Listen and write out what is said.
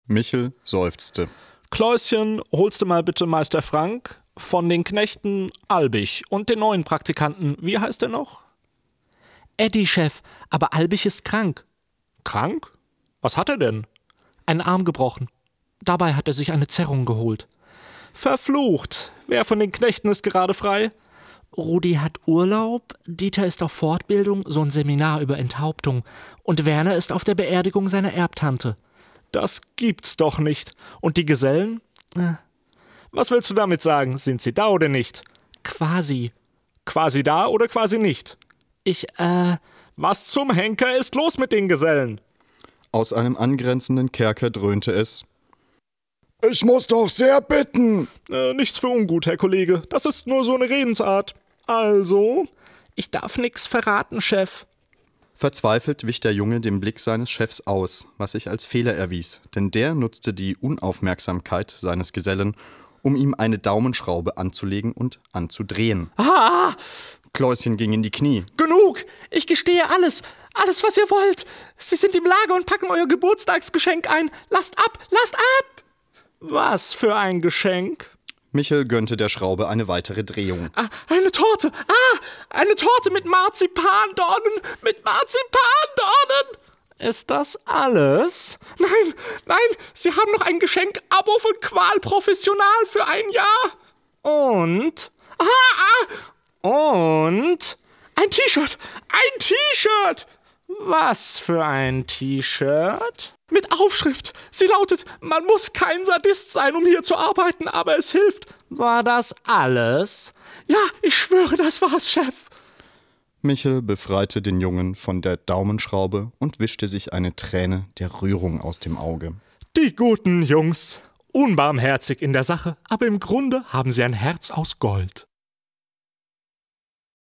Michel seufzte. Kläuschen, holst du mal bitte Meister Frank? Von den Knechten Albig und den neuen Praktikanten, wie heißt er noch? Eddie, Chef, aber Albig ist krank. Krank? Was hat er denn? Einen Arm gebrochen. Dabei hat er sich eine Zerrung geholt. Verflucht. Wer von den Knechten ist gerade frei? Rudi hat Urlaub, Dieter ist auf Fortbildung, so ein Seminar über Enthauptung, und Werner ist auf der Beerdigung seiner Erbtante. Das gibt's doch nicht. Und die Gesellen? Was willst du damit sagen? Sind sie da oder nicht? Quasi. Quasi da oder quasi nicht? Was zum Henker ist los mit den Gesellen? Aus einem angrenzenden Kerker dröhnte es. Ich muss doch sehr bitten. Nichts für ungut, Herr Kollege. Das ist nur so eine Redensart. Also? Ich darf nix verraten, Chef. Verzweifelt wich der Junge dem Blick seines Chefs aus, was sich als Fehler erwies, denn der nutzte die Unaufmerksamkeit seines Gesellen, um ihm eine Daumenschraube anzulegen und anzudrehen. Ah! Kläuschen ging in die Knie. Genug! Ich gestehe alles! Alles, was ihr wollt! Sie sind im Lager und packen euer Geburtstagsgeschenk ein! Lasst ab! Lasst ab! Was für ein Geschenk? Michel gönnte der Schraube eine weitere Drehung. Eine Torte! Eine Torte mit Marzipandornen! Mit Marzipandornen! Ist das alles? Nein! Sie haben noch ein Geschenk-Abo von Qual Professional für ein Jahr! Und? Und? Ein T-Shirt! Ein T-Shirt! Was für ein T-Shirt? Mit Aufschrift. Sie lautet: Man muss kein Sadist sein, um hier zu arbeiten, aber es hilft. War das alles? Ja, ich schwöre, das war's, Chef. Michel befreite den Jungen von der Daumenschraube und wischte sich eine Träne der Rührung aus dem Auge. Die guten Jungs. Unbarmherzig in der Sache, aber im Grunde haben sie ein Herz aus Gold.